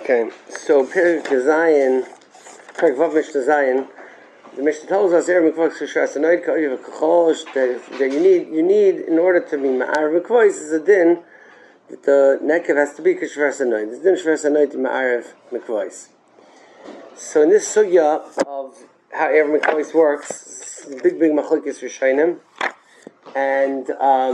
Okay, so Perik Zayin, Perik Vav Mishnah Zayin, the Mishnah tells us that you need in order to be Ma'arav Mikvois is a din that the nekev has to be Kishvar Sanoid. This din Kishvar Sanoid to Ma'arav Mikvois. So in this sugya of how Erev Mikvois works, big machlokes Rishonim, and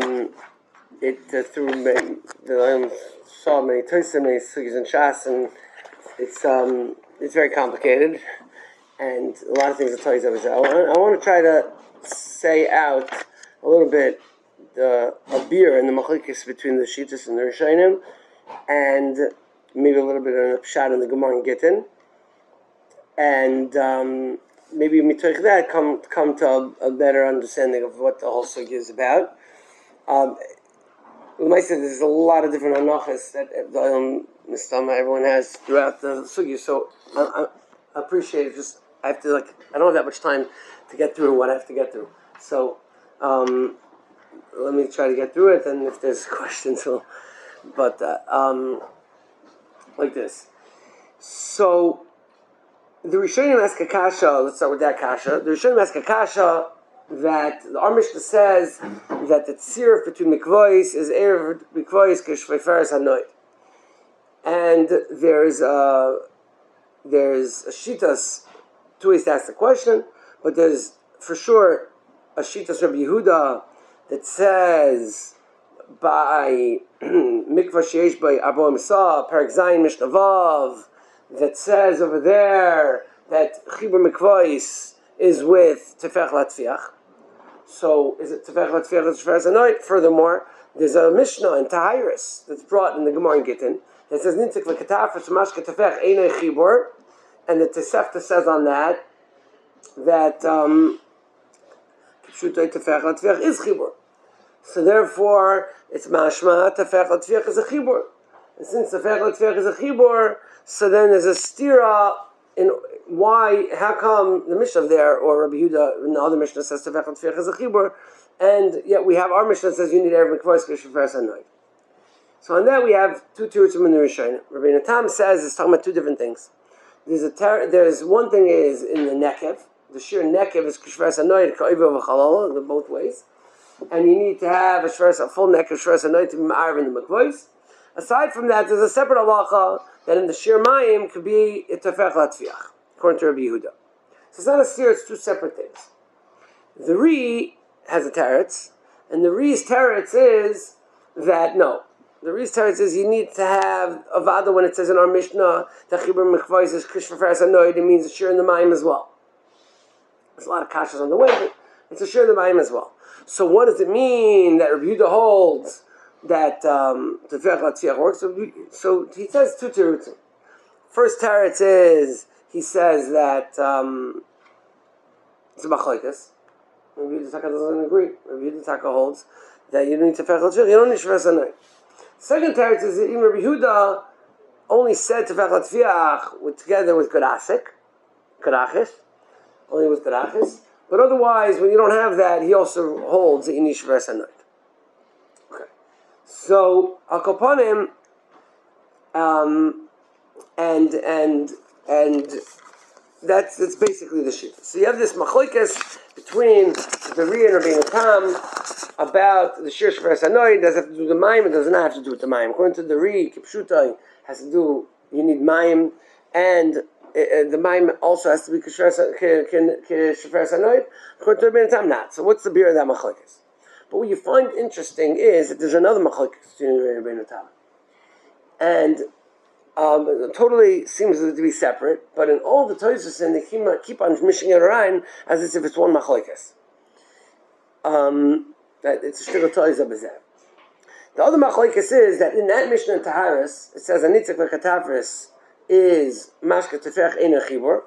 I saw many Tosim, many sugyas and Shas, and it's very complicated, and a lot of things are toys of it. I want to try to say out a little bit a beer and the machlokes between the Shittas and the Rishonim, and maybe a little bit of a pshat in the Gemara and Gittin, and maybe mitoich that come to a better understanding of what the whole sugya is about. There's a lot of different anachas that everyone has throughout the sugya, so I appreciate it. Just I don't have that much time to get through what I have to get through. So let me try to get through it, and if there's questions, like this. So the Rishonim ask a kasha. Let's start with that kasha. The Rishonim ask a kasha that our Mishnah says that the tziruf between mikvois is erev mikvois k'shveiferes hanoid, and there's a shitas two ways to ask the question, but there's for sure a shitas Rabbi Yehuda that says by mikvah sheish by Abo Misa Perek Zayin Mishnah Vav that says over there that chibur mikvois is with tefech latfiach. So is it tefech latfiach shveiferes hanoid? Furthermore, there's a Mishnah in Tahiris that's brought in the Gemara in Gittin that says nitzik lekataf shemashke tefech einay chibur, and the Tosefta says on that kipshutay tefech latfiach is chibur. So therefore, it's mashma tefech latfiach is a chibur, and since tefech latfiach is a chibur, so then there's a stira in why, how come the Mishnah there, or Rabbi Yehuda in the other Mishnah says tefech latfiach is a chibur, and yet we have our Mishnah that says you need erev mikvois k'shveiferes hanoid. So on that we have two tirutzim in the Rishonim. Rabbi Natam says it's talking about two different things. There's one thing is in the nekev. The sheer nekev is k'shveiferes hanoid ka'ivah v'chalala, the both ways, and you need to have a full nekev shveiferes hanoid to be ma'arav in the mikvois. Aside from that, there's a separate halacha that in the shir mayim could be tefech latfiach, according to Rabbi Yehuda. So it's not a steer; it's two separate things. The Ri has a teretz, and the Ri's teretz is that no. The Ri's teretz is you need to have avada when it says in our Mishnah that chibur mikvois is k'shveiferes hanoid. It means a shir in the mayim as well. There's a lot of kashas on the way, but it's a shir in the mayim as well. So what does it mean that Rabbi Yehuda holds that tefech latfiach works? So he says two terutzim. First teretz is he says that it's a machlokes. Rabbi Yehuda Taka doesn't agree. Rabbi Yehuda Taka holds that you don't need tefech latfiach. You don't need shveiferes hanoid. Second teretz is that even Rabbi Yehuda only said tefech latfiach together with Karachis, only with Karachis. But otherwise, when you don't have that, he also holds that you need shveiferes hanoid. Okay. So al kopanim, and that's basically the shit. So you have this machlokes between the Ri and Rabbi Natam about the shir shveiferes hanoid. Does it have to do with the mayim? It does not have to do with the mayim. According to the Ri, kipshutai has to do. You need mayim, and the mayim also has to be shveiferes hanoid. According to Rabbi Natam, not. So what's the beer of that machlokes? But what you find interesting is that there's another machlokes between Rabbi Natam, and totally seems to be separate, but in all the Tosfos and they keep on mishing it around as if it's one machlokes. It's a shtickle toys of bezeh. The other machlokes is that in that Mishnah in Taharis it says anitzik lekatavris is mashke tefech ein chibur,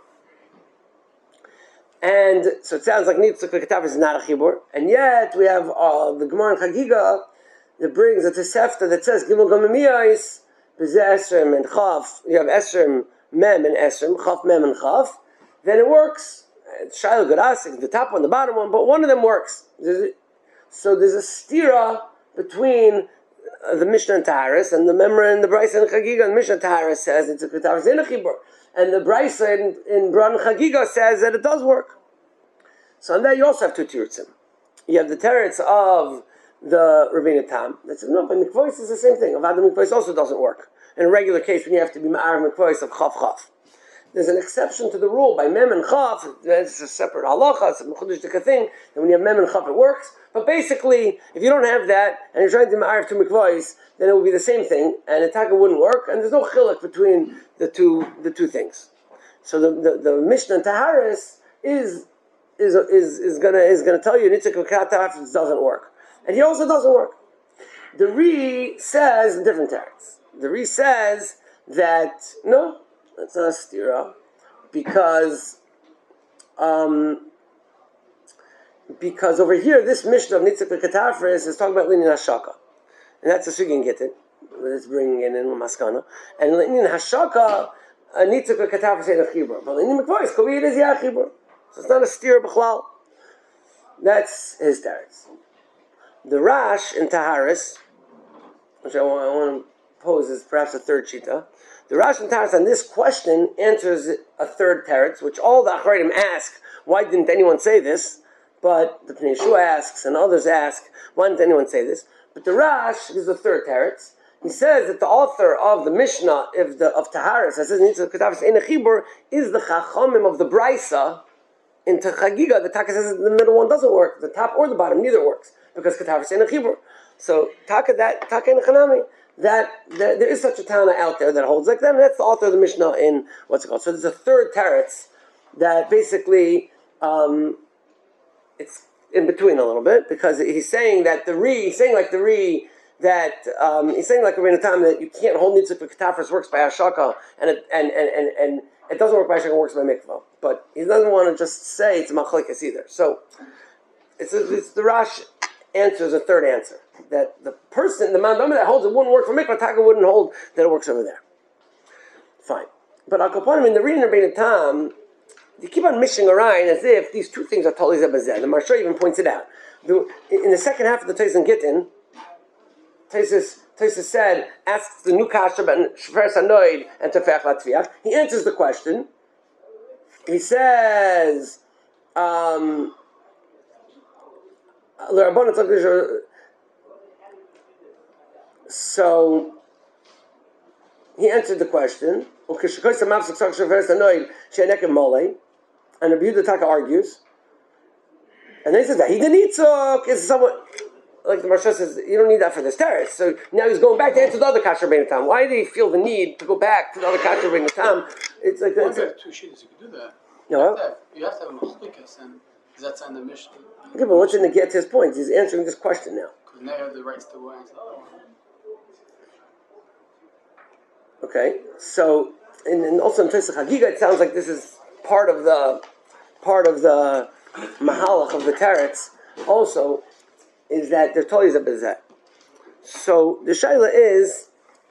and so it sounds like nitzik lekatavris is not a chibur, and yet we have the Gemara in Chagiga that brings a Tosefta that says gimel gamamiyos. Esrim and Chaf, you have Esrim, Mem and Esrim, Chaf, Mem and Chaf, then it works. Shaila Gadasik, the top one, the bottom one, but one of them works. So there's a stira between the Mishnah and Taharis, and the Memra and the Brisa and Chagiga, and Mishnah Taharis says it's a Kataris in a Chibur, and the Brisa in Bran Chagiga says that it does work. So on that you also have two tirutzim. You have the teretz of the Ravina Tam that says no, but mikvois is the same thing. Avad mikvois also doesn't work. In a regular case, when you have to be ma'ar mikvois of chaf chaf, there's an exception to the rule by mem and chaf. It's a separate halacha. It's a mechudesh dika thing. And when you have mem and chaf, it works. But basically, if you don't have that and you're trying to ma'ar to mikvois, then it will be the same thing, and the taka wouldn't work. And there's no chiluk between the two things. So the Mishnah and Taharis is gonna tell you Nitzik Kataf doesn't work, and he also doesn't work. The Ri says a different text. The Ri says that no, that's not a stira, because over here this Mishnah of Nitzik Katafres is talking about Linyan Hashaka, and that's a Sugin Gittin. Let's bring in Maskana, and Linyan Hashaka Nitzik Katafres ain't a chibur, but Linyan Mikvois Kovi it is Yachibur. So it's not a steer b'chlal. That's his teretz. The Rash in Taharis, which I want to pose as perhaps a third shita. The Rash in Taharis on this question answers a third teretz, which all the Achronim ask, why didn't anyone say this? But the Pnei Yeshua asks, and others ask, why didn't anyone say this? But the Rash gives a third teretz. He says that the author of the Mishnah of Taharis, that says Nitzik Katafis Ein Chibur, is the Chachamim of the Brisa. Into Chagiga, the Taka says the middle one doesn't work. The top or the bottom, neither works. Because Katafis ain't a Chibur. So, Taka in Chanami, that there is such a Tana out there that holds like that, and that's the author of the Mishnah in, what's it called? So there's a third teretz that basically, it's in between a little bit, because he's saying like the Ri, that, he's saying like Rabbeinu Tam, that you can't hold Nitzik for Katafis works by Ashaka, and it doesn't work by Ashaka, it works by Mikvah. But he doesn't want to just say it's machlekes either. So it's the Rash answers a third answer, that the person, the mandama that holds it wouldn't work for mikvah, taka wouldn't hold that it works over there. Fine, but Akoponim in the reading of Rebbeinu Tam, you keep on mishing around as if these two things are totally zebazeh. The Maharsha even points it out. In the second half of the Taisan Gittin, Taisus said, asks the new kasha about Shfer Sanoid and Tefech Latviach. He answers the question. He says, so he answered the question. And Rabbi Yehuda Taka argues, and then he says that he didn't is somewhat like the Maharsha says. You don't need that for this terrace. So now he's going back to answer the other kasher Rebbeinu Tam. Why did he feel the need to go back to the other kasher Rebbeinu Tam? It's like once you have two sheets, you can do that. You have to have a machlikas, and that's on the Mishnah. Okay, but what's in the get to his point? He's answering this question now. Because now you have the rights to go answer the other one. Okay, so and also in Tosef Chagiga, it sounds like this is part of the mahalach of the teretz. Also, is that they're totally zabezet. So the shaila is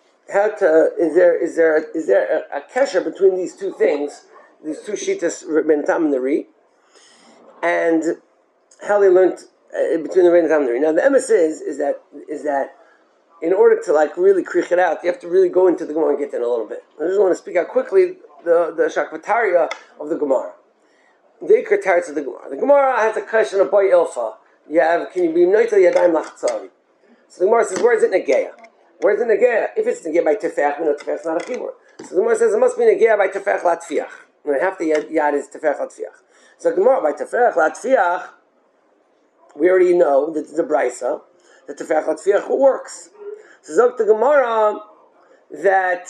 is there a kesher between these two things, these two shitas Rebbeinu Tam and the Ri, and how they learned between the Rebbeinu Tam and the Ri. Now the emes is that in order to like really kriach it out, you have to really go into the Gemara and get in a little bit. I just want to speak out quickly the shakvataria of the Gemara. The ikar teretz of the Gemara. The Gemara has a question of boy ilfa. Can you be noitel yadayim lachtzari? So the Gemara says, where is it negeya? Where is it negeya? If it's negeya by tefech, we know tefech is not a chibur. So the Gemara says it must be negeya by tefech latfiach. And half the yad is tefech latfiach. So the Gemara by tefech latfiach, we already know that the brisa, that tefech latfiach works. So Zok the Gemara that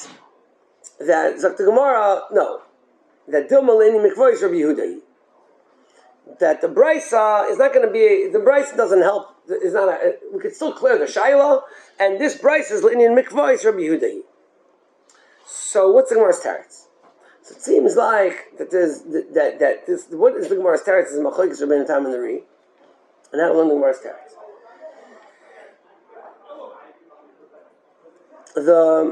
Dilma Leni Mikvois Rabbi Yehuda. That the brisa is not going to be, the brisa doesn't help. Is not we could still clear the shaila, and this brisa is Leni Mikvois Rabbi Yehuda. So what's the Gemara's teretz? So it seems like that there's that this what is the Gemara's teretz is machlokes Rebbeinu Tam and the Ri, and how to learn the Gemara's teretz. The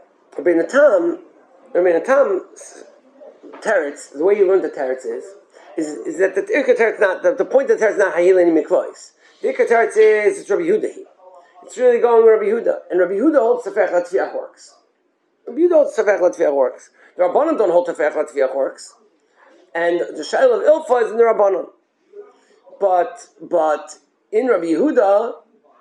Rebbeinu Tam teretz, the way you learn the teretz is is that the Ikar Teretz not the point of the Teretz is not Hayileni Mikvais. The Ikar Teretz is it's Rabbi Yehuda. It's really going with Rabbi Yehuda, and Rabbi Yehuda holds Tefech Latfiach works. Rabbi Yehuda holds Tefech Latfiach works. The Rabbanon don't hold Tefech Latfiach works, and the Shail of Ilfa is in the Rabbanon. But in Rabbi Yehuda,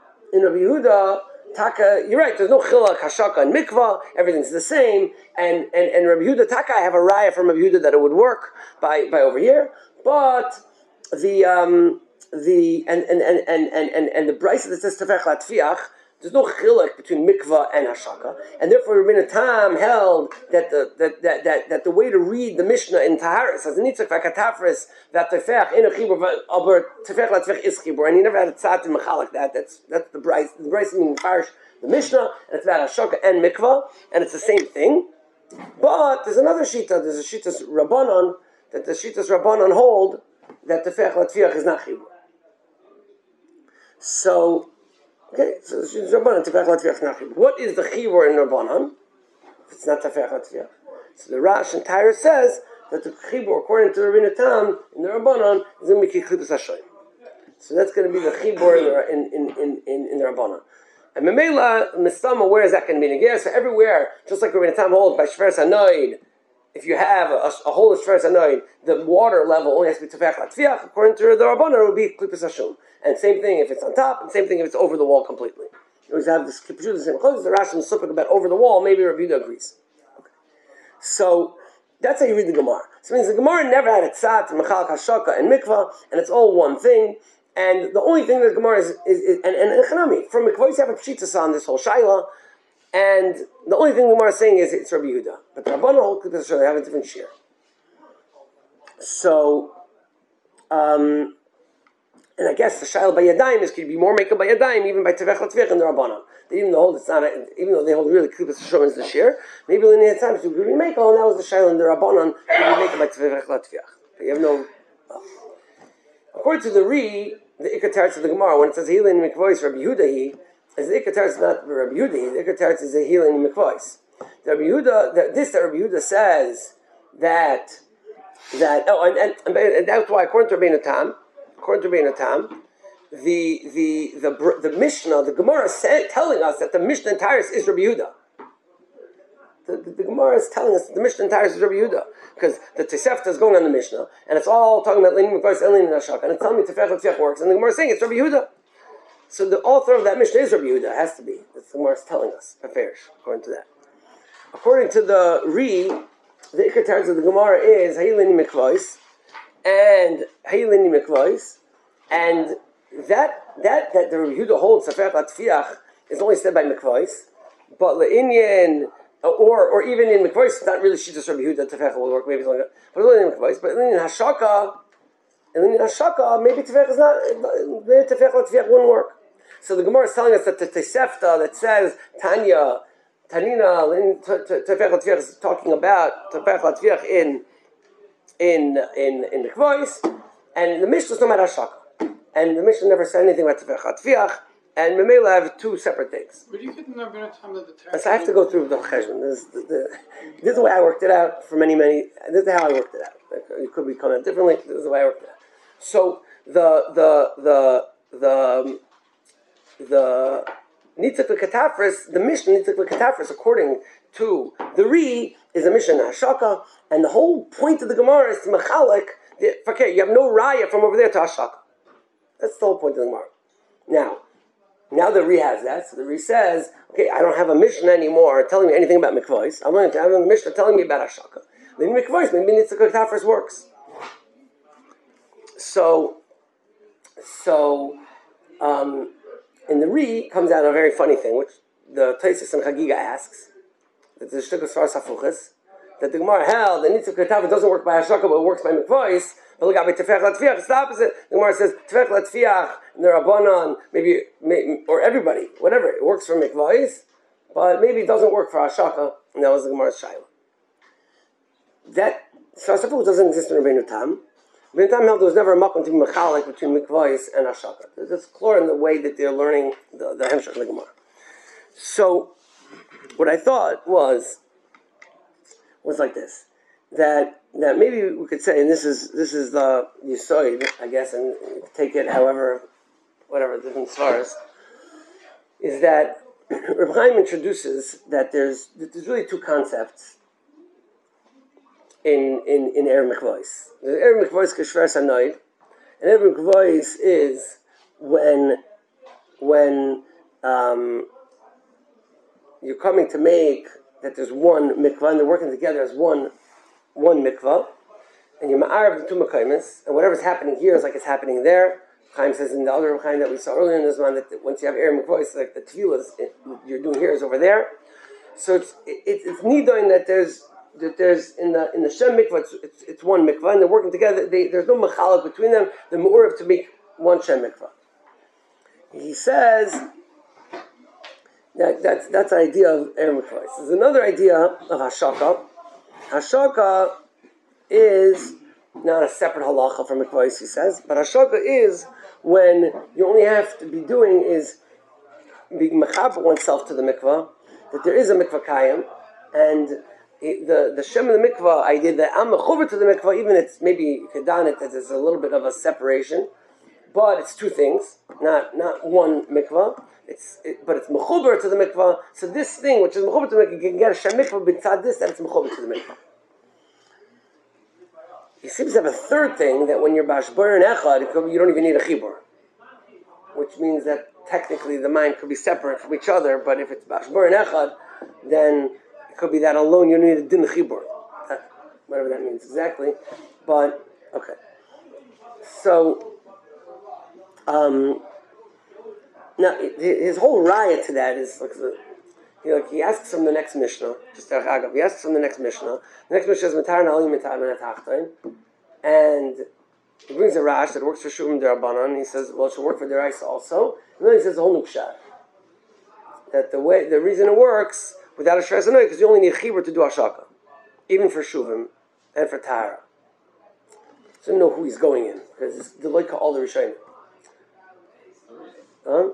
Taka, you're right. There's no chilak, hashaka, and mikvah. Everything's the same. And Rabbi Yehuda Taka, I have a raya from Rabbi Yehuda that it would work by over here. But the brayso that says tefech latfiach, there's no chilak between mikvah and hashaka, and therefore Rabbeinu Tam held that the way to read the Mishnah in Taharis as nitzach v'katafris that tefech in a chibur aber tefech latfiach is chibur, and he never had a tzat in mechalek that. That's the brayso. The brayso meaning parish the Mishnah, and it's about hashaka and mikvah, and it's the same thing. But there's another shita. There's a shitas Rabbanon that the shitas Rabbanon hold that tefech latfiach is not chibur. So. Okay, so Rabbanan tefech latfiach nachib. What is the chibur in Rabbanan? If it's not tefech latfiach. So the Rash and Tyre says that the chibur, according to the Rabbeinu Tam in the Rabbanan, is going to be klipas hashoyim. So that's going to be the chibur in the Rabbanan. And Memela Mistama, where is that going to be? Again, so everywhere, just like Rabbeinu Tam holds by Shveres Hanoid, if you have a hole of Shveres Hanoid, the water level only has to be tefech latfiach. According to the Rabbanan, it would be klipas hashoyim. And same thing if it's on top, and same thing if it's over the wall completely. You always have this the same clothes. The Rashi and Suffolk about over the wall. Maybe Rabbi Yehuda agrees. Okay. So that's how you read the Gemara. So it means the Gemara never had a tzat, mechalak, hashaka, and mikvah, and it's all one thing. And the only thing that the Gemara is Echanami. From mikvah, you have a pshitas on this whole shaila, and the only thing the Gemara is saying is it's Rabbi Yehuda. But the Rabbanan whole klipas they have a different share. So. And I guess the shail by yadayim is could be more makeup by yadayim even by tefech latfiach and the Rabbanan. Even though it's not, even though they hold really klipas hashoyim as the share, maybe in the times you could be makeup, and that was the shail in the Rabbanan could be makeup by tefech latfiach. But you have no. According to the Ikar Teretz of the Gemara, when it says healing mikvois Rabbi Yehuda, as the Ikar Teretz is not Rabbi Yehuda, the Ikar Teretz is a healing mikvois. The Rabbi Yehuda, that Rabbi Yehuda says that and that's why according to Rabbeinu Tam. According to Rabbeinu Tam, the Mishnah, the Gemara is telling us that the Mishnah in Tyrus is Rabbi Yehuda. The Gemara is telling us that the Mishnah in Tyrus is Rabbi Yehuda because the Tosefta is going on the Mishnah and it's all talking about Leinin Mikvos, Elin and Ashak, and it's telling me Tefech Latfiach works, and the Gemara is saying it's Rabbi Yehuda. So the author of that Mishnah is Rabbi Yehuda. It has to be. That's the Gemara is telling us. According to that. According to the Ikar Teretz of the Gemara is Leinin Mikvos. And Hayilini Mikvais, and that the Rabbi Yehuda holds Tefech Latfiach is only said by Mikvais, but Le'inyan or even in Mikvais, it's not really Shittas Rabbi Yehuda Tefech will work. Maybe it's only, but only in Mikvais. But in Hashaka, maybe Tefech is not. Maybe Tefech Latfiach wouldn't work. So the Gemara is telling us that the Tosefta that says Tanina Tefech Latfiach is talking about Tefech Latfiach in the Kvois, and the Mishnah is no matter Hashaka. And the Mishnah never said anything about Tefech Latfiach, and Memela have two separate things. But you couldn't have been a time that the Teretz. So I have to go through the Cheshbon. This is the way I worked it out for many. This is how I worked it out. It could be coming out differently. This is the way I worked it out. So the Nitzach L'Katafris, the Mishnah Nitzach L'Katafris, according to the is a Mishnah Hashaka, and the whole point of the Gemara is to Mechalek. Okay, you have no raya from over there to Hashaka. That's the whole point of the Gemara. Now the has that, so the says, okay, I don't have a Mishnah anymore telling me anything about Mikvos. I'm going to have a Mishnah telling me about Hashaka. Maybe Mikvos, maybe Nitzach L'Katafris works. So in the comes out a very funny thing, which the Tosfos and Chagiga asks, that the Shtuk of Sfar Safuchas, that the Gemara held that Nitzach L'Katafris doesn't work by Hashaka, but it works by Mikvos. But look at Tefech Latfiach, it's the opposite. The Gemara says Tefech Latfiach, the Rabbanon, maybe, or everybody, whatever, it works for Mikvos, but maybe it doesn't work for Hashaka, and that was the Gemara's Shaila. That Sfar Safuchas doesn't exist in Rabbeinu Tam. Rabbeinu Tam held there was never a makom to be mechalik between Mikvos and Hashaka. It's clear in the way that they're learning the Hemshech of the Gemara. So, what I thought was like this. that maybe we could say, and this is the Yisoid, I guess, and take it however, whatever different svaras, is that Reb Chaim introduces that there's really two concepts in Erev Mikvois. The Erev Mikvois k'shver sanoid, and Erev Mikvois is when you're coming to make that there's one mikvah and they're working together as one mikvah, and you're ma'arav the two mekaymes, and whatever's happening here is like it's happening there. Chaim says in the other Chaim that we saw earlier in this one that once you have Erev Mikvois, it's like the tefillah you're doing here is over there. So it's nidoin that there's in the Shem mikvah it's one mikvah and they're working together. There's no mechalak between them. They're ma'arav to make one Shem mikvah. He says that's the idea of Erev Mikvois. There's another idea of Hashaka. Hashaka is not a separate halacha from Mikvois, he says, but Hashaka is when you only have to be doing is being mechaber oneself to the mikvah, that there is a mikvah kayim, and the Shem of the mikvah idea that I'm mechuber to the mikvah, even it's maybe you could don it that there's a little bit of a separation, but it's two things, not one mikvah. But it's mechuber to the mikvah. So this thing, which is mechuber to the mikvah, you can get a Shem mikvah b'tzad this that it's mechuber to the mikvah. He seems to have a third thing that when you're bashbar and echad, you don't even need a chibur, which means that technically the mind could be separate from each other. But if it's bashbar and echad, then it could be that alone you don't need a din chibur, whatever that means exactly. But okay, so now his whole raya to that is he asks from the next Mishnah. He asks from the next Mishnah. The next Mishnah is Matar Na'ali Matar Menatachtain, and he brings a rash that works for Shuvim Derabanan. He says, well, it should work for Deraisa also. And then he says a whole new pshat that the reason it works without a Shver Sanoy because you only need Chibur to do Hashaka, even for Shuvim and for Tahara. So you know who he's going in because it's the like all the Rishonim. Huh?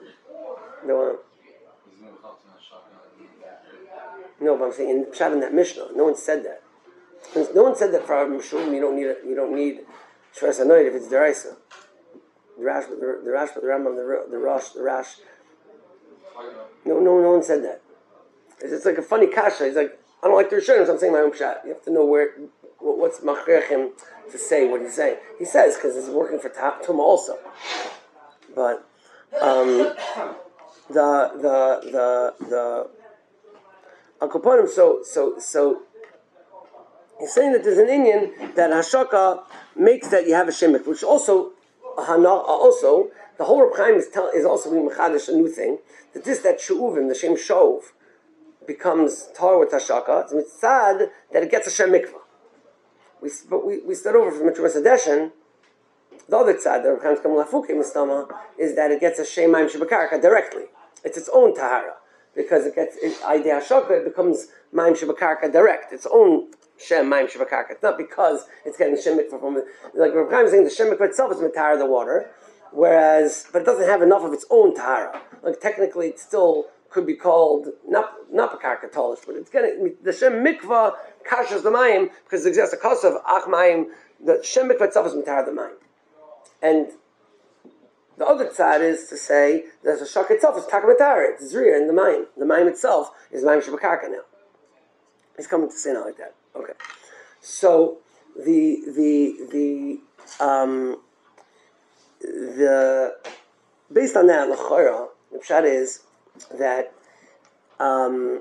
No, but I'm saying in Pshat in that Mishnah, no one said that. No one said that for Mishum you don't need Shver Sanoid if it's Deraisa. The Rash, the Rambam, the Rash. No one said that. It's like a funny kasha. He's like, I don't like the Rishonim, so I'm saying my own Pshat. You have to know what's Machriachim to say what he's saying. He says because it's working for Tumah also, but. The Al-Kaponim, so he's saying that there's an Indian that Hashaka makes that you have a Shemek, which also the whole Reb Chaim is also being Mechadish a new thing, that Shu'uvim, the Shem Shov, becomes Tar with Hashaka. It's mitzad that it gets a Shem Mikvah. We start over from Mitzvah Sadeshin. The other side, the Reb Chaim's Kamal Hafuke Mistama, is that it gets a Shem Maim Shebakarka directly. It's its own Tahara. Because it gets Idea Hashaka, it becomes Maim Shebakarka direct. Its own Shem Maim Shebakarka. It's not because it's getting the Shem Mikvah from it. Like Reb Chaim is saying, the Shem Mikvah itself is Matara the water, but it doesn't have enough of its own Tahara. Like technically, it still could be called not Pakarka Tolish, but it's getting the Shem Mikvah kashas the Maim because it exists a cause of Ach Maim. The Shem Mikvah itself is Matara the Maim. And the other tzad is to say that the shak itself is takamatara, it's zriya in the maim. The maim itself is maim shabakarka now. He's coming to say not like that. Okay. So the based on that, l'chora, the pshat is that the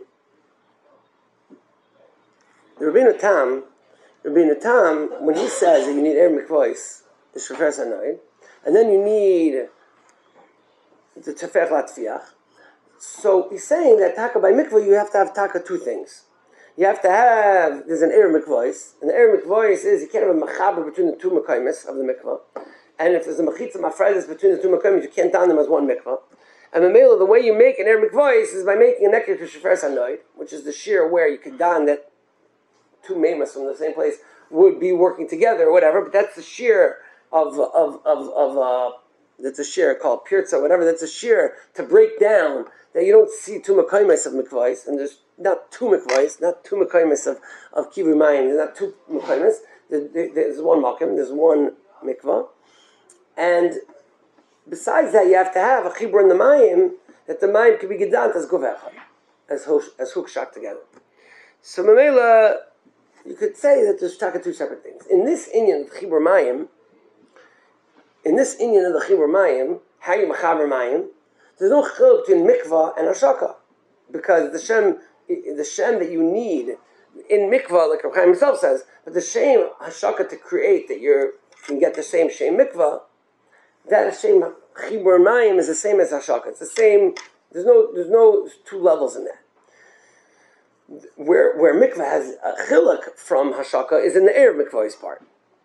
Rabbeinu Tam, when he says that you need Erev Mikvois, the Shver Sanoid, and then you need the Tefech Latfiach. So he's saying that taka by mikvah you have to have taka two things. You have to have, there's an Erev Mikvois, and the Erev Mikvois is you can't have a machaber between the two mekaymes of the mikvah, and if there's a machitza mafredes between the two mekaymes, you can't down them as one mikvah. And the way you make an Erev Mikvois is by making a nekir to Shver Sanoid, which is the shear where you could don that two memas from the same place would be working together or whatever, but that's the shear of that's a shear called pirza, whatever. That's a shear to break down that you don't see two makaymes of mikvais, and there's not two mikvahs, not two mekaymis of kivur mayim. There's not two mekaymis. There's one makim. There's one mikvah, and besides that, you have to have a chibur in the mayim that the mayim can be gedant as govechad, as hook shot together. So Mamela, you could say that there's two separate things. In this inyan of chibur mayim, how you mechaber mayim, there's no chiluk between mikvah and hashaka, because the shem that you need in mikvah, like Reb Chaim himself says, but the shem hashaka to create that you can get the same shem mikvah, that shem chibur mayim is the same as hashaka. It's the same. There's no two levels in that. Where mikvah has a chiluk from hashaka is in the air of mikvah's part.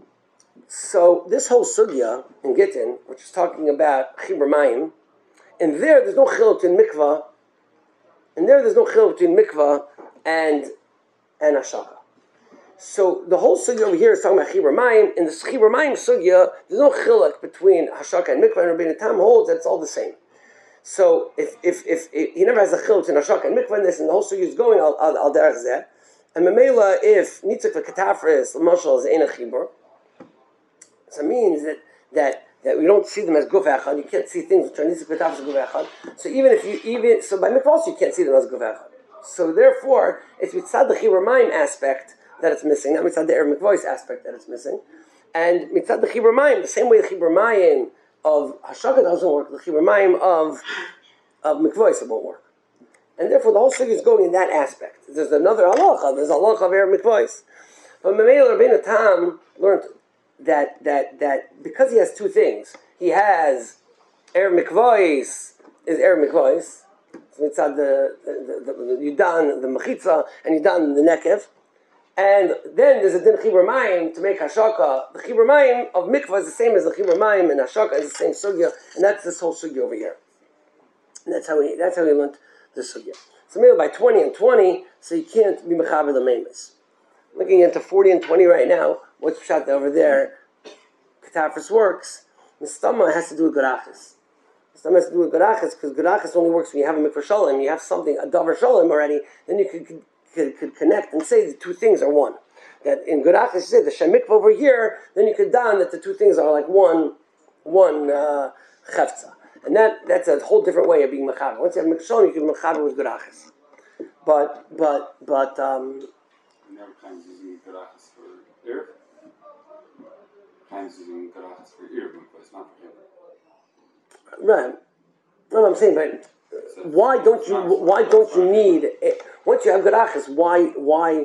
So this whole sugya in Gittin, which is talking about chibur mayim, and there's no chiluk in mikvah, and there's no chiluk between mikvah and hashaka. So the whole sugya over here is talking about chibur mayim. In the chibur mayim sugya, there's no chiluk between hashaka and mikvah, and Rabbeinu Tam holds that it's all the same. So if he never has a chiluk in hashaka and mikvah in this, and the whole sugya is going al derech zeh, and memela if nitzuk v'katafris l'mashal is ein a chibur, so it means that we don't see them as guf echad. You can't see things which are nitzuk v'katafris guf echad. So so by mikvah also you can't see them as guf echad. So therefore it's mitzad the chibur mayim aspect that it's missing, not mitzad the erev mikvah's aspect that it's missing, and mitzad the chibur mayim the same way the chibur mayim of hashaka doesn't work, the chibur mayim of mikvahs won't work, and therefore the whole thing is going in that aspect. There's another halacha. There's a halacha of erev mikvahs, but Mamela Rabbeinu Tam learned that because he has two things, he has erev mikvahs is erev mikvahs. So mitzad the yudan the mechitza and yudan the nekev. And then there's a din chibur mayim to make hashaka. The chibur mayim of mikvah is the same as the chibur mayim, and hashaka is the same sugya, and that's this whole sugya over here. And that's how he learned the sugya. So maybe by 20 and 20, so you can't be mechaber the maimis. Looking into 40 and 20 right now, what's shot over there? Katafris works. Mistama has to do with garachis. Mistama has to do with garachis because garachis only works when you have a mikvah shalom. You have something a davar shalom already. Then you could connect and say the two things are one. That in Gurach, you say the Shem Mikvah over here, then you could down that the two things are like one Chavtza. And that's a whole different way of being Mechaber. Once you have Mikvah Shalom, you can be Mechaber with Gurachis. But never times using Gurachis for Erev. Times using Gurachis for Erev, but it's not for Erev. Right. No, I'm saying, but why don't you need it? Once you have Gurachis, why?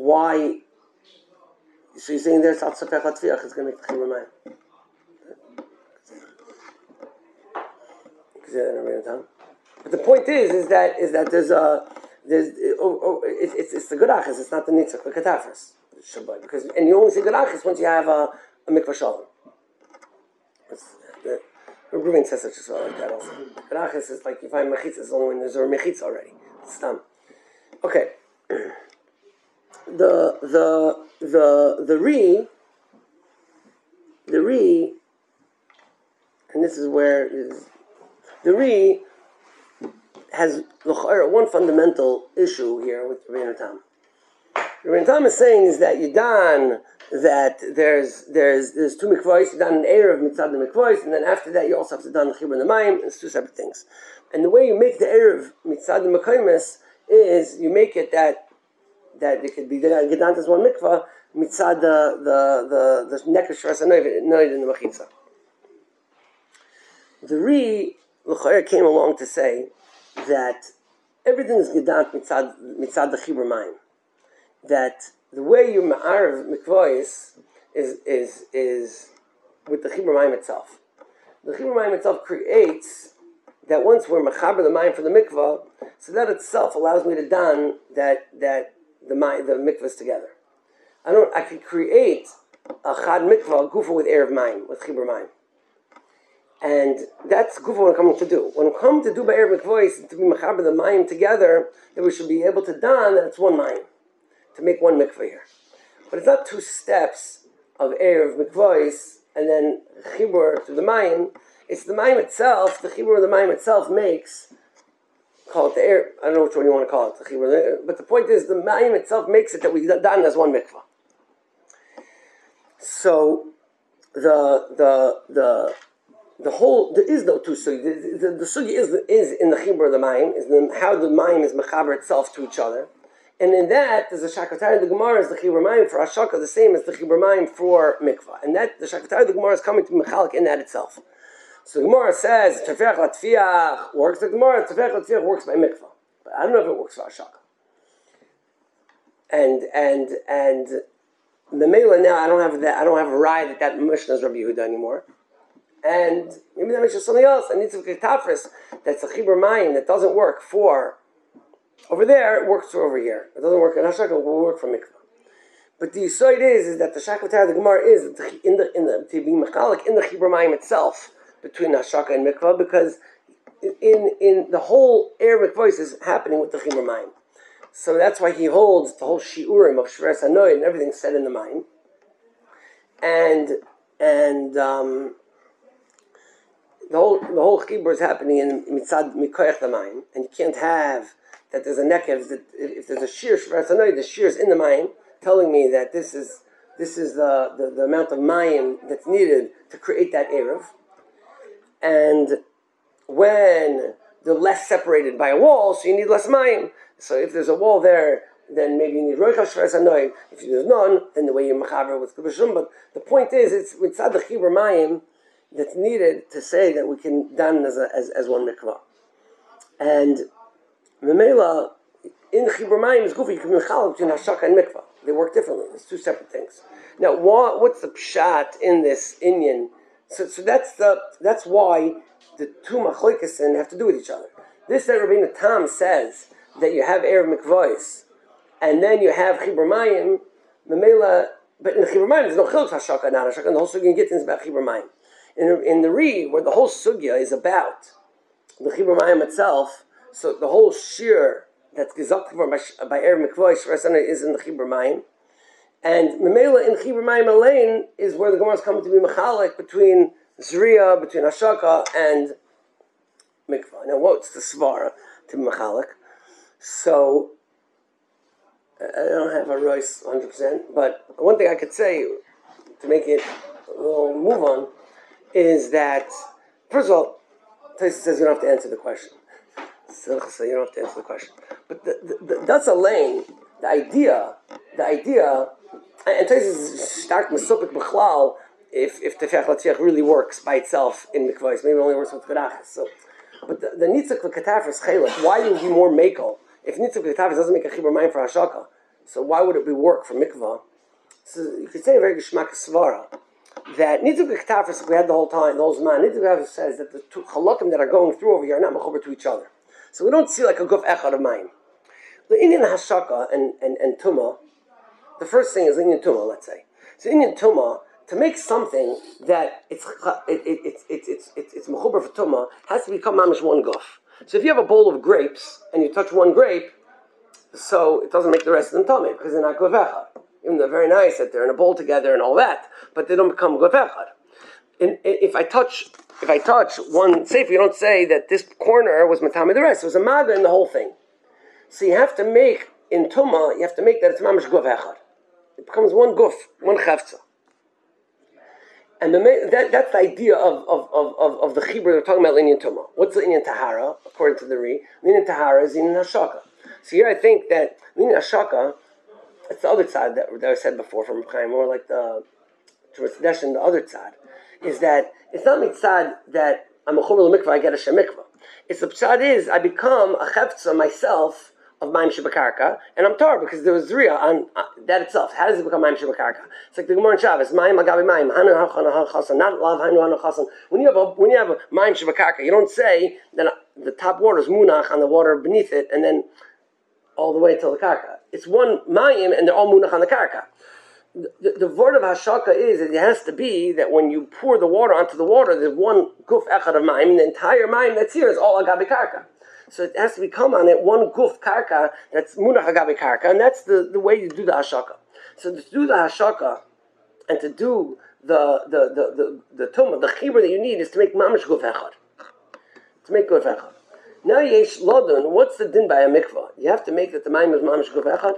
So you're saying there's Atzapech Latviach is going to make the Chibur Mayim. But the point is that it's the Gurachis, it's not the Nitzach, the Katafris. And you only say Gurachis once you have a Mikvah Shalom. Reuven says such as well like that also. Gurachis is like you find Mechitza is only when there's a Mechitza already. It's done. Okay. The Re, and this is where the Re has one fundamental issue here with Rabbeinu Tam. Rabbeinu Tam is saying is that Yudan that there's two mikvahs, you done an erev mitzad the mikvahs, and then after that you also have to done the chibur and the mayim. It's two separate things. And the way you make the erev mitzad the mikvahs is you make it that it could be gedant as one mikvah mitzad the nekesh shras anoid in the mechitza. The Re l'chayr came along to say that everything is gedant mitzad the chibur mayim. That the way you ma'arav mikvahs is with the chibur mayim itself. The chibur mayim itself creates that once we're mechaber the mayim for the mikvah, so that itself allows me to dan that the mikvahs together. I can create a chad mikvah gufa with erev mayim with chibur mayim, and that's gufa what I'm coming to do. When I'm coming to do by erev mikvahs to be mechaber the mayim together, then we should be able to dan that it's one mayim. To make one mikvah here. But it's not two steps of erev mikvahs and then chibur to the mayim. It's the mayim itself, the chibur of the mayim itself makes call it the air. I don't know which one you want to call it, the chibur. But the point is, the mayim itself makes it that we done as one mikvah. So the whole, there is no two sugi. The sugi is in the chibur of the mayim, is how the mayim is mechaber itself to each other. And in that, there's a shakatari, the Gemara is the chibur mayim for hashaka, the same as the chibur mayim for mikvah. And that, the shakatari, the Gemara is coming to mechalik in that itself. So the Gemara says, tefech latfiach works. The Gemara, tefech latfiach works by mikvah. But I don't know if it works for hashaka. And the Mela now, I don't have a ride that Mishnah is Rabbi Yehuda anymore. And maybe that Mishnah is something else. And Nitzav Ketafris, that's a chibur mayim that doesn't work for over there, it works for over here. It doesn't work in hashaka, it will work for mikvah. But the yisoid is that the shakatah, the Gemara is in the to be mechalik in the chibur mayim itself between hashaka and mikvah, because in the whole air mikvah is happening with the chibur mayim. So that's why he holds the whole shiurim of shveres hanoy and everything said in the mayim. And the whole chibur is happening in mitzad mikoyach the mayim, and you can't have that there's a nekev, that if there's a shir shveres hanoy, the shir is in the mayim, telling me that this is the amount of mayim that's needed to create that erev. And when they're less separated by a wall, so you need less mayim. So if there's a wall there, then maybe you need roichav shveres hanoy. If there's none, then the way you mechaber with kibbushum. But the point is, it's mitzad the chibur mayim that's needed to say that we can dan as one mikvah. And memela in chibur mayim is goofy. You can mechal between hashaka and mikvah. They work differently. It's two separate things. Now, what's the pshat in this inyan? So that's why the two machlokes have to do with each other. This that Rabbeinu Tam says that you have erev mikvahs, and then you have chibur mayim, memela. But in the chibur mayim, there's no chiluk hashaka, not hashaka, and the whole sugya gets into about chibur mayim. In the Ri, where the whole sugya is about the chibur mayim itself, so the whole shir that's gezakt by erev mikvahs is in the chibur mayim, and memela in chibur mayim alain is where the Gemara is coming to be mechalik between zriya, between hashaka and mikvah. Now, what's the svara to be mechalik? So, I don't have a rois 100%, but one thing I could say to make it a little move on is that, first of all, Taisa says you don't have to answer the question. So you don't have to answer the question. But that's a lane, the idea, and Taisa is stark mesopik b'chlal if tefech latziach really works by itself in mikvahs, maybe it only works with berachas. So, but the nitzuk v'katafris chelak, why would it be more makel? If nitzuk v'katafris doesn't make a chibur mayim for hashaka, so why would it be work for mikvah? So you could say a very geshmak svara that nitzuk v'katafris, like we had the whole time, the whole zman, nitzuk v'katafris says that the two halakim that are going through over here are not mechuber to each other. So we don't see like a guf echad of mayim. The inyan hashaka and tumah, the first thing is inyan tumah, let's say. So inyan tumah, to make something that it's mechuber for tumah, has to become mamish one guf. So if you have a bowl of grapes and you touch one grape, so it doesn't make the rest of them tummy because they're not guf echad. Even though they're very nice that they're in a bowl together and all that, but they don't become guf echad. If I touch one, say if you don't say that this corner was matami the rest, it was a maga in the whole thing. So you have to make in tumah, you have to make that it's mamish guf echad. It becomes one guf, one chavtza. And that's the idea of the chibur they're talking about inyan tumah. What's the inyan tahara according to the Ri? Inyan tahara is inyan hashaka. So here I think that inyan hashaka, it's the other side that I said before from Chaim, more like the tradition. The other side is that it's not mitzad that I'm a chumel mikvah, I get a shem mikvah. It's the pshat is I become a chavtza myself of Maim Shebakarka, and I'm tar because there was Zriya on that itself. How does it become Maim Shebakarka? It's like the Gemara in Shabbos, Maim Agabi Maim, Hanu Hachana Chasan, not Lav Hanu Chasan. When you have a Maim Shebakarka, you don't say that the top water is Munach on the water beneath it, and then all the way till the Karka. It's one Maim, and they're all Munach on the Karka. The word of Hashaka is that it has to be that when you pour the water onto the water, there's one Guf Echad of Maim, and the entire Maim that's here is all Agabi Karka. So it has to become on it one guf karka that's munach agabi karka, and that's the way you do the hashaka. So to do the hashaka and to do the tumah, the chibur that you need is to make mamish guf echad. To make guf echad. Now yesh lodun. What's the din by a mikvah? You have to make that the mayim is mamish guf echad.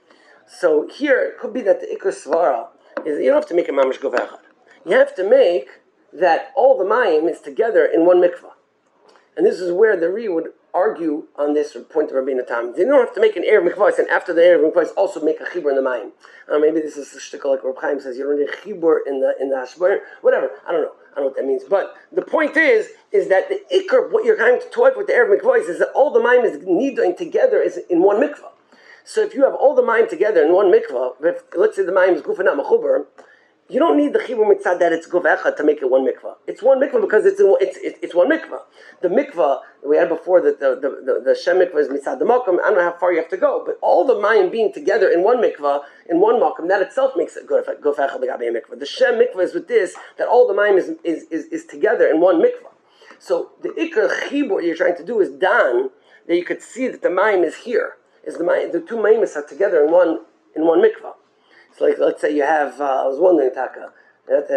So here it could be that the ikar svara is you don't have to make a mamish guf echad. You have to make that all the mayim is together in one mikvah. And this is where the Ri would argue on this point of Rabbeinu Tam. They don't have to make an Erev Mikvahs, and after the Erev Mikvahs also make a Chibur in the Mayim. Maybe this is a shtickle like Reb Chaim says, you don't need a Chibur in the Hashbar, whatever, I don't know what that means. But the point is that the Ikr, what you're trying to talk with the Erev Mikvahs is that all the Mayim is nidoing together is in one mikvah. So if you have all the Mayim together in one mikvah, let's say the Mayim is Gufanat Mechuber, you don't need the chibur mitzad that it's guf echad to make it one mikvah. It's one mikvah because it's one mikvah. The mikvah we had before the shem mikvah is mitzad the makom. I don't know how far you have to go, but all the mayim being together in one mikvah in one makom, that itself makes it guf echad legabe mikvah. The shem mikvah is with this that all the mayim is together in one mikvah. So the ikar chibur you're trying to do is dan that you could see that the mayim is here. Is the two mayim are together in one mikvah. So like, let's say you have, I was wondering, Taka, not that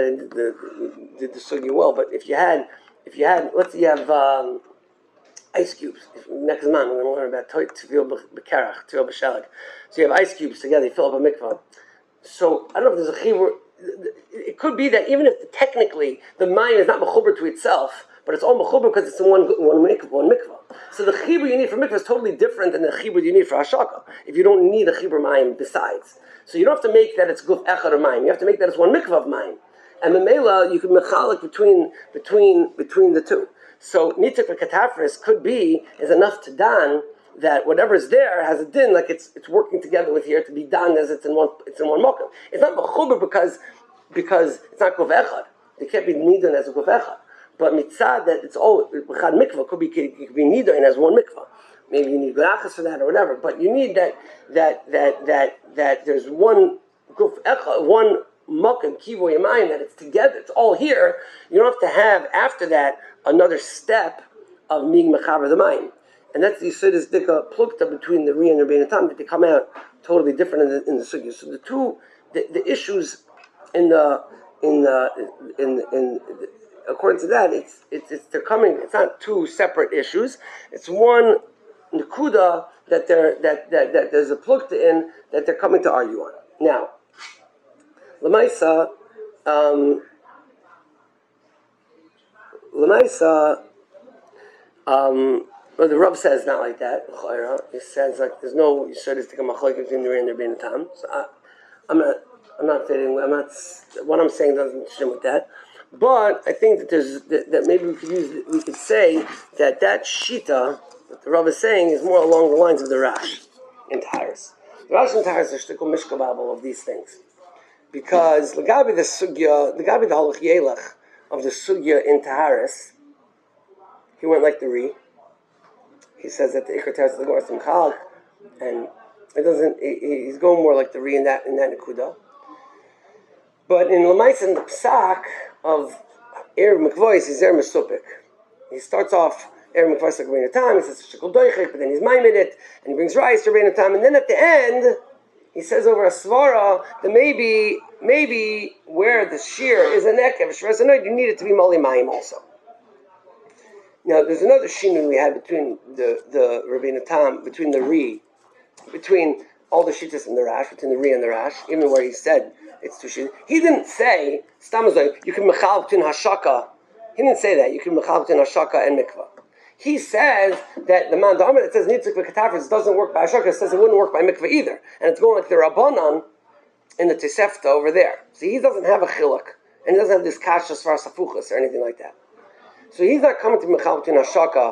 I did the sugi well, but if you had, let's say you have ice cubes. Next month we're going to learn about tefil b'karach, tefil b'shalag. So you have ice cubes together, you fill up a mikvah. So I don't know if there's a chibur. It could be that even if technically the mayim is not mechuber to itself, but it's all mechuber because it's in one mikvah. So the chibur you need for mikvah is totally different than the chibur you need for hashaka. If you don't need a chibur mayim besides. So you don't have to make that it's guf echad or mayim. You have to make that it's one mikvah of mayim. And memela, you can mechalik between the two. So nitzuk v'katafris could be is enough to dan that whatever's there has a din like it's working together with here to be dan as it's in one mokum. It's not mechuber because it's not guf echad. It can't be nidon as a guf echad. But mitzad that it's all chad mikvah could be nidon as one mikvah. Maybe you need garachas for that or whatever, but you need that there's one guf echad, one makom kivo yamayim that it's together. It's all here. You don't have to have after that another step of mig mechaber the mayim, and that's the yisodis dika plukta between the Ri and the Rabbeinu Tam that they come out totally different in the sugya. So the issues in according to that they're coming. It's not two separate issues. It's one nekuda that there's a plukta in that they're coming to argue on. Now, Lamaisa, well, the Rav says not like that. He says like there's no yisodis to machlokes between the Ri and the Rabbeinu Tam. So I'm not fitting. What I'm saying doesn't fit with that. But I think that maybe we could say that shita that the Rav is saying is more along the lines of the Rash in Taharis. The Rash in Taharis is a shtickle mishkababel of these things. Because the halach yelach of the sugya in Taharis, he went like the Ri. He says that the ikar teres the Gemara Simchal, and it doesn't. He's going more like the Ri in that nekuda. But in Lamais and the Psak of Erev Mikvois, he's Zer Mesupik. He starts off Erev Mikvois like Rabbeinu Tam. He says Shekol Doichik, but then he's maimed it, and he brings rice to Rabbeinu Tam, and then at the end he says over a svara that maybe where the shear is a nekev shvesanoid, you need it to be mali mayim also. Now there's another shinun we had between the Rabbeinu Tam, between the Ri, between all the shittas and the Rash, between the Ri and the Rash, even where he said it's two shittas. He didn't say stamazoi you can mechal between hashaka. He didn't say that you can mechal between hashaka and mikvah. He says that the man Da'amah that says nitzuk v'katafris doesn't work by hashaka, says it wouldn't work by mikvah either, and it's going like the Rabbanan in the Tosefta over there. So he doesn't have a chiluk, and he doesn't have this kashas far safuchas or anything like that. So he's not coming to mechal between hashaka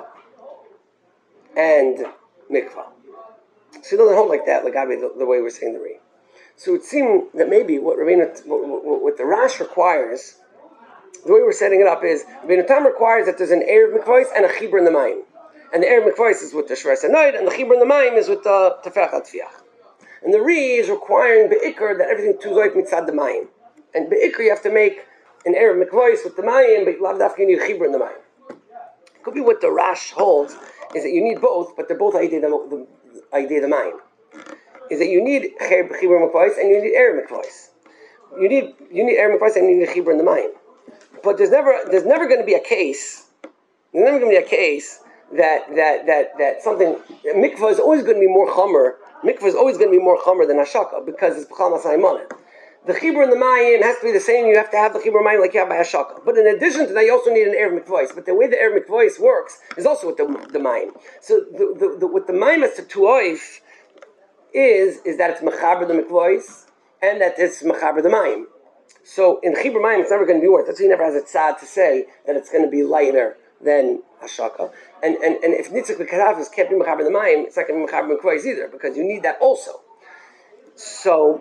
and mikvah. So he doesn't hold like that, like the way we're saying the Ri. So it seemed that maybe what the Rash requires, the way we're setting it up is Rabbeinu Tam requires that there's an Erev Mikvois and a Chibur in the Mayim. And the Erev Mikvois is with the Shver Sanoid, and the Chibur in the Mayim is with the Tefach HaTfiach. And the Ri is requiring Be'ikr that everything tuzoik mitzad the Mayim. And Be'ikr you have to make an Erev Mikvois with the Mayim, but lav dafka you need a Chibur in the Mayim. It could be what the Rash holds is that you need both, but they're both idea the Mayim. Is that you need Chibur Mikvois and you need Erev Mikvois. You need Erev Mikvois and you need a Chibur in the Mayim. But there's never going to be a case that something mikvah is always going to be more chamer. Mikvah is always going to be more chamer than hashaka because it's b'chal masayimana. The chibur and the mayim has to be the same. You have to have the chibur mayim like you have by hashaka. But in addition to that, you also need an erev mikvah. But the way the erev mikvah works is also with the mayim. So with the mayim as to tuoif is that it's mechaber the mikvah and that it's mechaber the mayim. So in chibur mayim, it's never going to be worse. That's why he never has a tzad to say that it's going to be lighter than hashaka. And if nitzuk v'karafis can't be mechaber the mayim, it's not going to be mechaber mikvah either because you need that also. So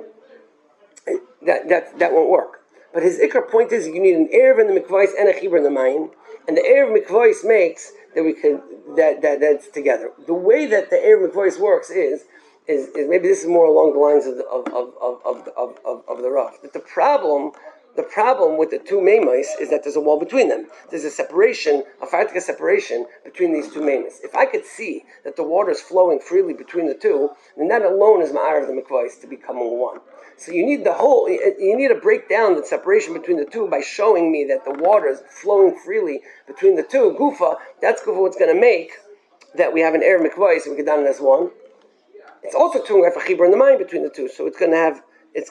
that won't work. But his ikar point is you need an erev in the mikvah and a chibur in the mayim, and the erev mikvah makes that we can that's together. The way that the erev mikvah works is maybe this is more along the lines of the Rav. That the problem with the two meimos is that there's a wall between them. There's a separation, a fartika separation between these two meimos. If I could see that the water is flowing freely between the two, then that alone is ma'ar of the mikvah to become one. So you need to break down the separation between the two by showing me that the water is flowing freely between the two. Gufa, that's gufa what's going to make that we have an erev mikvah, so we get down it as one. It's also true we have a chibur in the mind between the two, so it's going to have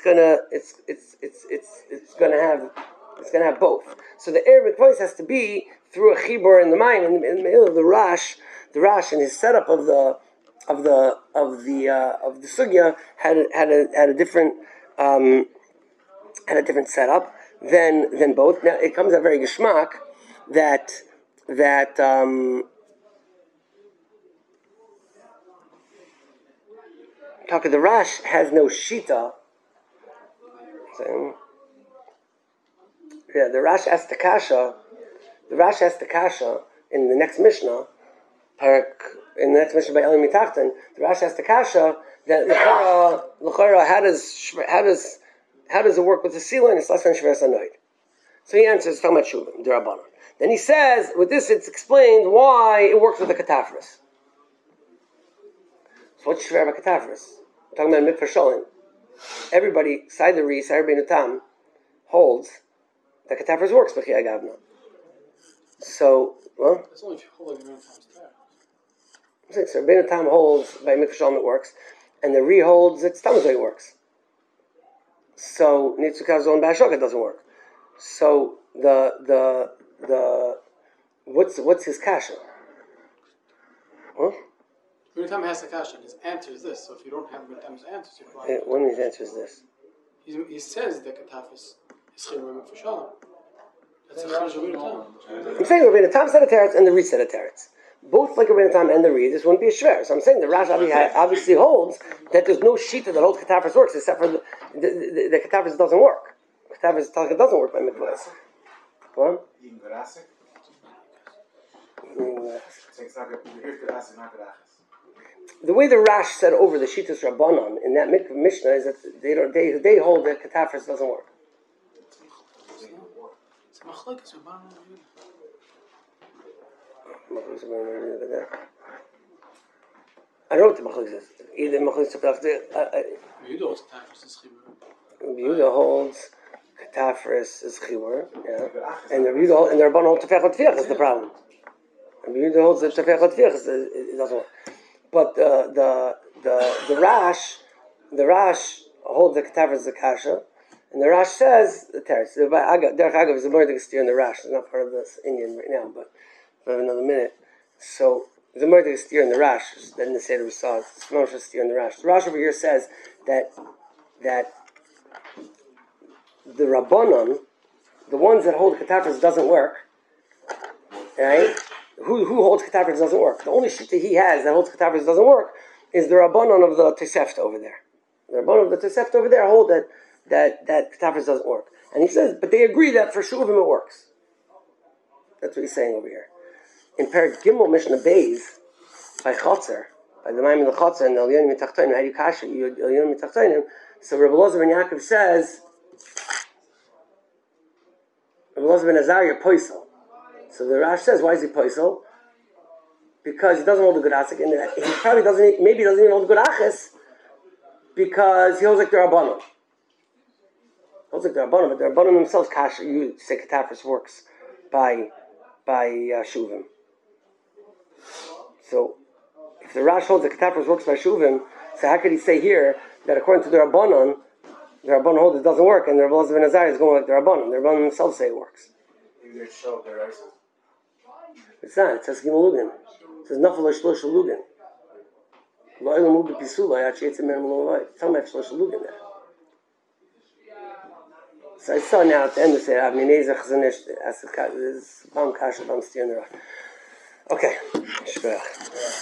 both. So the erev mikvah has to be through a chibur in the mind. In the middle of the Rash and his setup of the sugya had a different setup than both. Now it comes out very geschmack that the Rash has no shita. So, the Rash asked the kasha in the next Mishnah, by Elim Mitachton. The Rash asked the kasha that l'chora how does it work with the sila and it's less than shver sanoid? So he answers talking about shuvim d'Rabbanan. Then he says with this it's explained why it works with the katafris. So what's shver katafris? We're talking about mikvah sholim. Everybody, Side the Reis, Rabbeinu Tam, holds that katafris works b'chiyah gavna. So, well, it's only if you hold like Rabbeinu Tam's there. So Rabbeinu Tam holds by mikvah sholim it works, and the Re holds it's Tamazoi it works. So Nitzukah Zon B'Hashaka doesn't work. So the what's his kasha? Huh? Rabbeinu Tam has the kasha, and his answer is this. So if you don't have Rabbeinu Tam's answer, when his answer is this, he says that katafis is chibur mikvah sholim. That's a chiddush Rabbeinu Tam. I'm saying Rabbeinu Tam said a teretz and the Re said a teretz. Both like Rabbeinu Tam and the Re, this wouldn't be a shver. So I'm saying the Rash obviously holds that there's no shita that holds katafis works except for the katafis doesn't work. Katafis doesn't work by mikvah. What? The way the Rash said over the Shitas Rabbanon in that Mishnah is that they hold that katafis doesn't work. It's a machlokes Rabbanan. I don't know what the machlokes is. Either machlokes Yehuda holds katafris is chibur, and the Yehuda and the Rabbanon hold tefech l'tfiach is the problem. And the Yehuda holds that tefech l'tfiach it doesn't work. But the Rash holds the katafris the kasha, and the Rash says the teretz. Derech Agav is a more steer in the Rash. It's not part of this Indian right now, but we have another minute. So there's a more steer in the Rash than the Seder we saw. It's more steer in the Rash. The Rash over here says that the Rabbanon, the ones that hold katafris doesn't work, right? Who holds katafris doesn't work? The only shita he has that holds katafris doesn't work is the Rabbanon of the Tosefta over there. The Rabbanon of the Tosefta over there hold that katafris doesn't work. And he says, but they agree that for shuvim it works. That's what he's saying over here. In Perek Gimel Mishnah Beis, by Chotzer, by the Maimon of the Chotzer and the Elyonim Mitachtonim, how do you kasha Elyonim Mitachtonim? So Rabbi Elazar ben Yaakov says, Rabbi Elazar ben Azariah poisel. So the Rash says, why is he poisel? Because he doesn't hold a good asik, and he probably doesn't even hold a good achis, because he holds like the Rabbanon. But the Rabbanon themselves, kasha, you say katafris works by shuvim. So, if the Rash holds that Ketafros works by Shuvim, so how could he say here that according to the Rabbanon holds it doesn't work, and the Rabbi Ben Azariah is going like the Rabbanon. The Rabbanon themselves say it works. It's not. It says Gimel It says Nafal Shlosh Lugin. Lo Elam Ubi Pisula. Actually, it's a minimum of it's talking about Shlosh Lugin there. So I saw now at the end of it, Avninezach Zanish, this Bam Kasha, Bam Stian. Okay.